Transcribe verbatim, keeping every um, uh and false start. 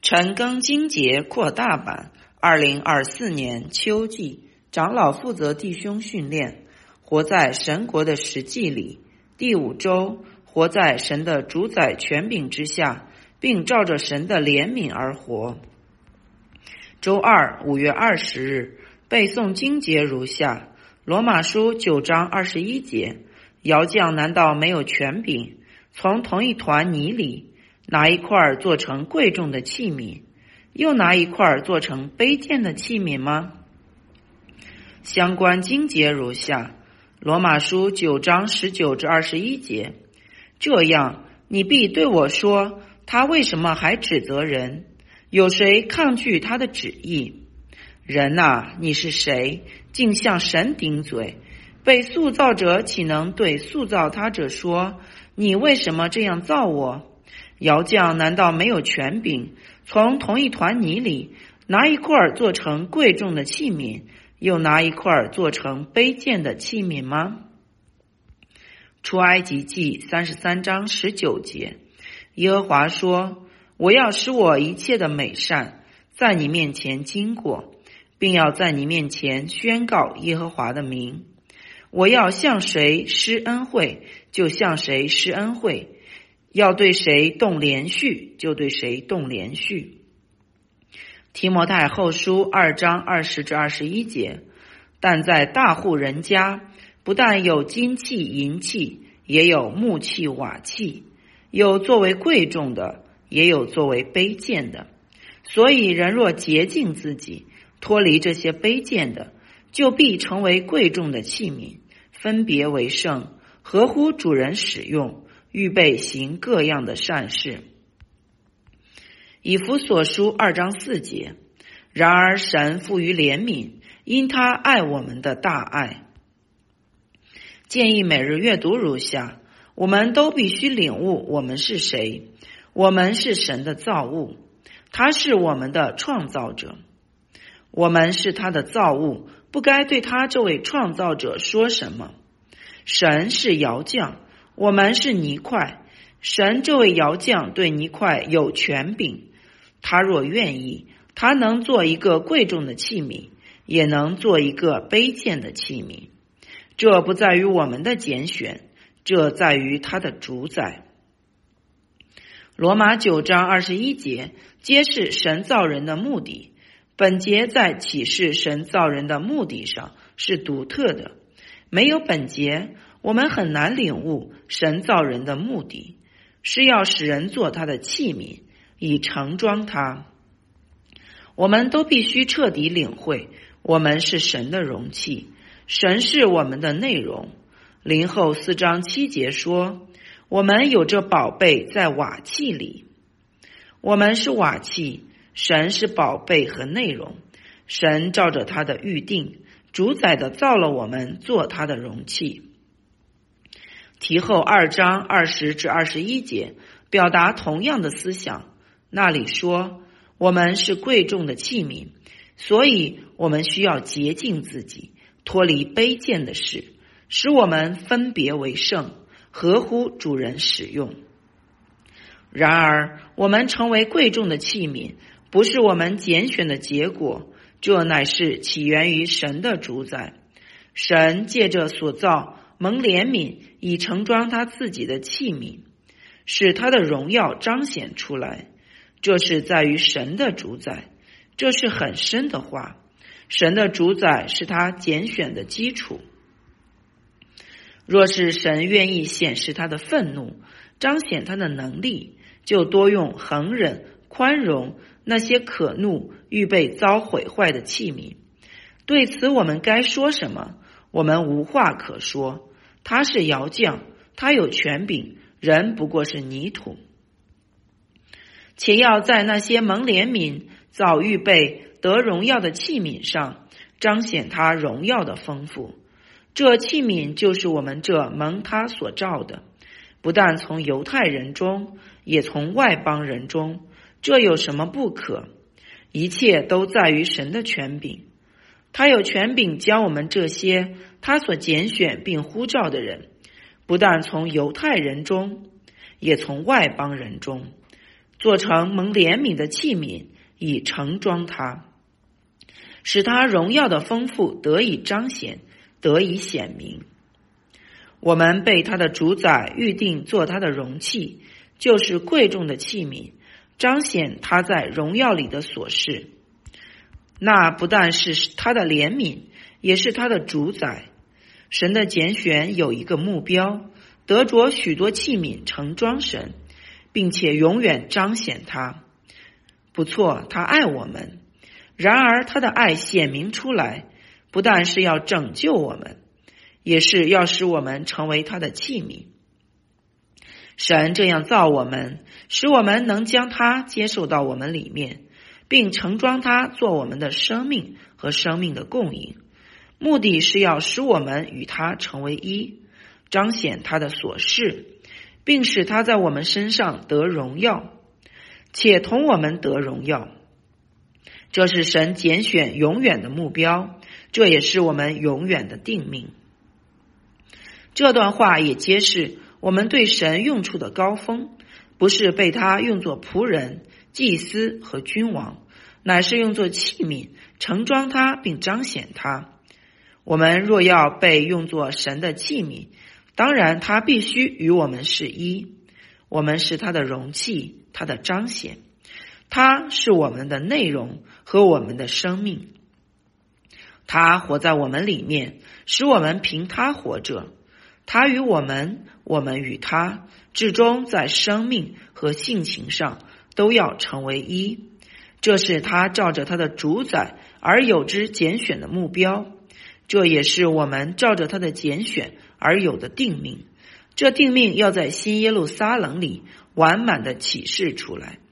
陈庚金节扩大版，二零二四年秋季，长老负责弟兄训练，活在神国的实际里。第五周，活在神的主宰权柄之下，并照着神的怜悯而活。周二，五月二十日，背诵经节如下：罗马书九章二十一节，窑匠难道没有权柄，从同一团泥里拿一块做成贵重的器皿，又拿一块做成卑贱的器皿吗？相关经节如下：罗马书九章十九至二十一节，这样你必对我说，他为什么还指责人？有谁抗拒他的旨意？人啊，你是谁，竟向神顶嘴？被塑造者岂能对塑造他者说，你为什么这样造我？窑匠难道没有权柄，从同一团泥里拿一块做成贵重的器皿，又拿一块做成卑贱的器皿吗？出埃及记三十三章十九节，耶和华说，我要使我一切的美善在你面前经过，并要在你面前宣告耶和华的名。我要向谁施恩惠，就向谁施恩惠，要对谁动连续，就对谁动连续。提摩太后书二章二十至二十一节，但在大户人家，不但有金器银器，也有木器瓦器，有作为贵重的，也有作为卑贱的。所以人若洁净自己，脱离这些卑贱的，就必成为贵重的器皿，分别为圣，合乎主人使用，预备行各样的善事。以弗所书二章四节，然而神富于怜悯，因他爱我们的大爱。建议每日阅读如下：我们都必须领悟我们是谁。我们是神的造物，他是我们的创造者。我们是他的造物，不该对他这位创造者说什么。神是窑匠，我们是泥块，神这位窑匠对泥块有权柄，他若愿意，他能做一个贵重的器皿，也能做一个卑贱的器皿。这不在于我们的拣选，这在于他的主宰。罗马九章二十一节揭示神造人的目的，本节在启示神造人的目的上是独特的，没有本节，我们很难领悟神造人的目的，是要使人做他的器皿，以盛装他。我们都必须彻底领会，我们是神的容器，神是我们的内容。林后四章七节说，我们有这宝贝在瓦器里。我们是瓦器，神是宝贝和内容。神照着他的预定，主宰的造了我们做他的容器。提后二章二十至二十一节表达同样的思想，那里说，我们是贵重的器皿，所以我们需要洁净自己，脱离卑贱的事，使我们分别为圣，合乎主人使用。然而我们成为贵重的器皿，不是我们拣选的结果，这乃是起源于神的主宰。神借着所造蒙怜悯，以盛装他自己的器皿，使他的荣耀彰显出来。这是在于神的主宰，这是很深的话。神的主宰是他拣选的基础。若是神愿意显示他的愤怒，彰显他的能力，就多用恒忍、宽容那些可怒、预备遭毁坏的器皿。对此我们该说什么？我们无话可说。他是窑匠，他有权柄，人不过是泥土。且要在那些蒙怜悯、早预备得荣耀的器皿上，彰显他荣耀的丰富。这器皿就是我们这蒙他所造的，不但从犹太人中，也从外邦人中。这有什么不可？一切都在于神的权柄。他有权柄将我们这些他所拣选并呼召的人，不但从犹太人中，也从外邦人中。 做成蒙怜悯的器皿，以盛装他，使他荣耀的丰富得以彰显，得以显明。我们被他的主宰预定做他的容器，就是贵重的器皿，彰显他在荣耀里的所事。那不但是他的怜悯，也是他的主宰。神的拣选有一个目标，得着许多器皿盛装神，并且永远彰显他。不错，他爱我们，然而他的爱显明出来，不但是要拯救我们，也是要使我们成为他的器皿。神这样造我们，使我们能将他接受到我们里面，并盛装他做我们的生命和生命的供应，目的是要使我们与他成为一，彰显他的所事，并使他在我们身上得荣耀，且同我们得荣耀。这是神拣选永远的目标，这也是我们永远的定命。这段话也揭示我们对神用处的高峰，不是被他用作仆人、祭司和君王，乃是用作器皿，盛装他并彰显他。我们若要被用作神的器皿，当然他必须与我们是一，我们是他的容器，他的彰显，他是我们的内容和我们的生命。他活在我们里面，使我们凭他活着。他与我们，我们与他，至终在生命和性情上都要成为一。这是他照着他的主宰而有之拣选的目标，这也是我们照着他的拣选而有的定命。这定命要在新耶路撒冷里完满的启示出来。